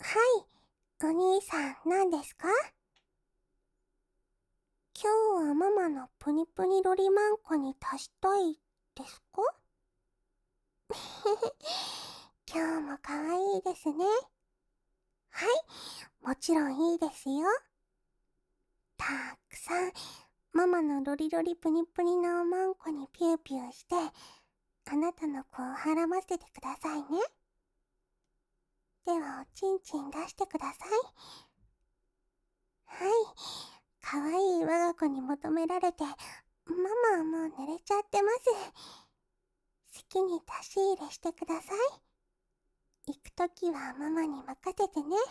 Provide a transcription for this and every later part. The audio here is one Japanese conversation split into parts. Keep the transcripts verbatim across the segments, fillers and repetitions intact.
はい、お兄さん何ですか？今日はママのプニプニロリマンコに足したいですか？今日も可愛いですね。はい、もちろんいいですよ。たくさんママのロリロリプニプニのおまんこにピューピューして、あなたの子をはらませてくださいね。ではおちんちん出してください。はい、かわいい我が子に求められて、ママはもう寝れちゃってます。好きに出し入れしてください。行くときはママに任せてね。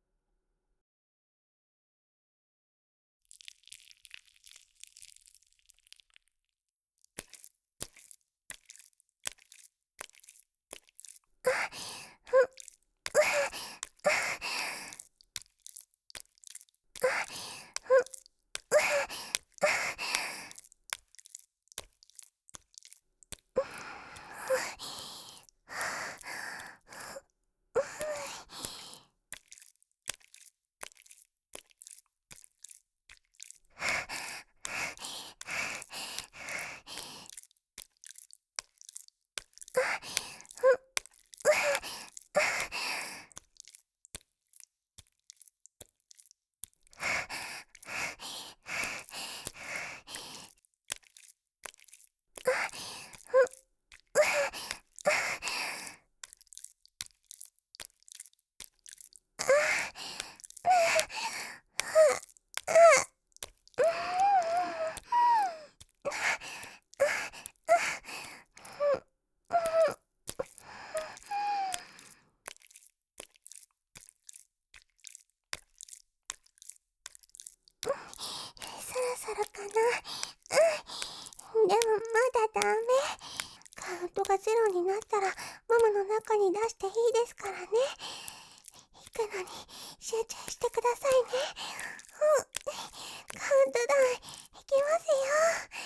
そろそろかな。うん、でもまだダメ。カウントがゼロになったらママの中に出していいですからね。行くのに集中してくださいね。うん、カウントダウンいきますよ。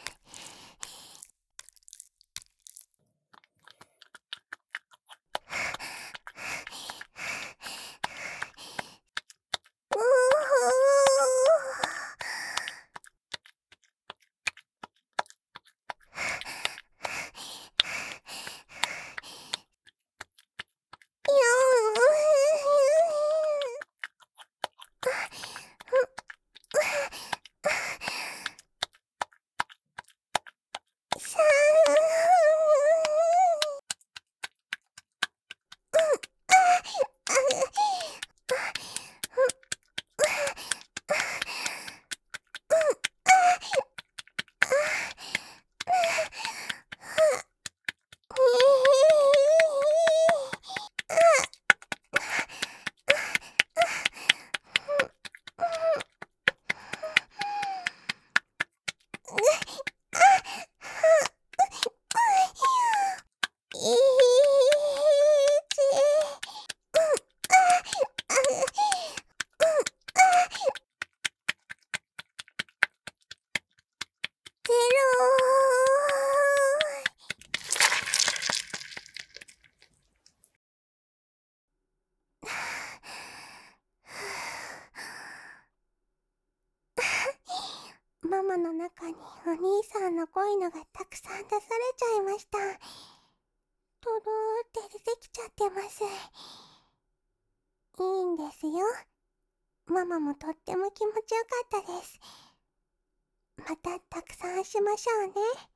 うーゼロ。ママの中にお兄さんの恋のがたくさん出されちゃいました。とろーって出てきちゃってます。いいんですよ。ママもとっても気持ちよかったです。またたくさんしましょうね。